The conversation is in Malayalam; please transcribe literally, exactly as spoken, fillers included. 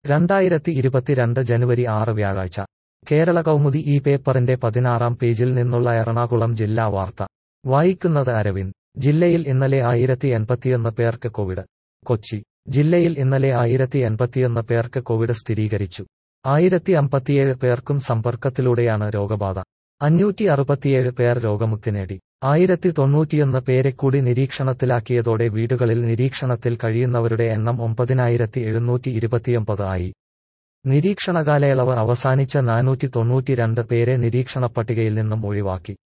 രണ്ടായിരത്തി ഇരുപത്തിരണ്ട് ജനുവരി ആറ് വ്യാഴാഴ്ച കേരള കൗമുദി ഈ പേപ്പറിന്റെ പതിനാറാം പേജിൽ നിന്നുള്ള എറണാകുളം ജില്ലാ വാർത്ത വായിക്കുന്നത് അരവിന്ദ്. ജില്ലയിൽ ഇന്നലെ ആയിരത്തി എൺപത്തിയൊന്ന് പേർക്ക് കോവിഡ്. കൊച്ചി ജില്ലയിൽ ഇന്നലെ ആയിരത്തി എൺപത്തിയൊന്ന് പേർക്ക് കോവിഡ് സ്ഥിരീകരിച്ചു. ആയിരത്തി അമ്പത്തിയേഴ് പേർക്കും സമ്പർക്കത്തിലൂടെയാണ് രോഗബാധ. അഞ്ഞൂറ്റി അറുപത്തിയേഴ് പേർ രോഗമുക്തി നേടി. ആയിരത്തി തൊണ്ണൂറ്റിയൊന്ന് പേരെ കൂടി നിരീക്ഷണത്തിലാക്കിയതോടെ വീടുകളിൽ നിരീക്ഷണത്തിൽ കഴിയുന്നവരുടെ എണ്ണം ഒമ്പതിനായിരത്തി എഴുന്നൂറ്റി ഇരുപത്തിയൊമ്പത് ആയി. നിരീക്ഷണകാലയളവ് അവസാനിച്ച നാനൂറ്റി തൊണ്ണൂറ്റിരണ്ട് പേരെ നിരീക്ഷണ പട്ടികയിൽ നിന്നും ഒഴിവാക്കി.